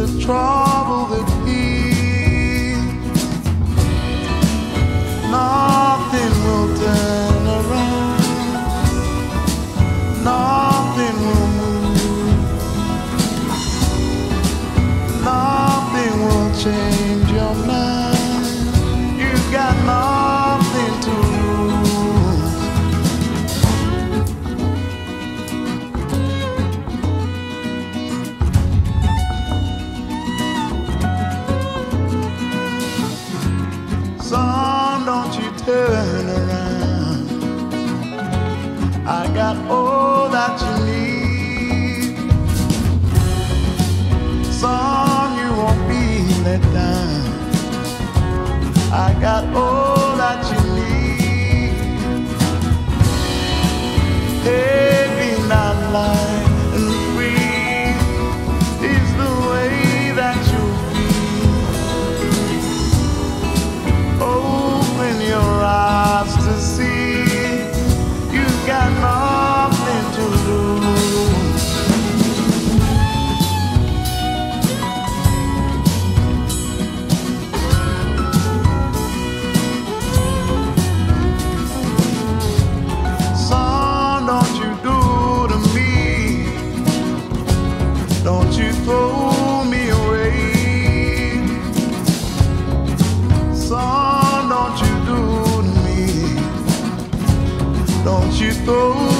the trouble that heals. Nothing will turn around, nothing will move, nothing will change your mind. You got nothing to lose. Son, don't you turn around. I got all that you need. Son, you won't be let down. I got all that you need. Hey, be not light and free is the way that you feel. Open your eyes to see you got nothing to lose. Son, don't you do to me, don't you throw me away. Son, don't you do to me, don't you throw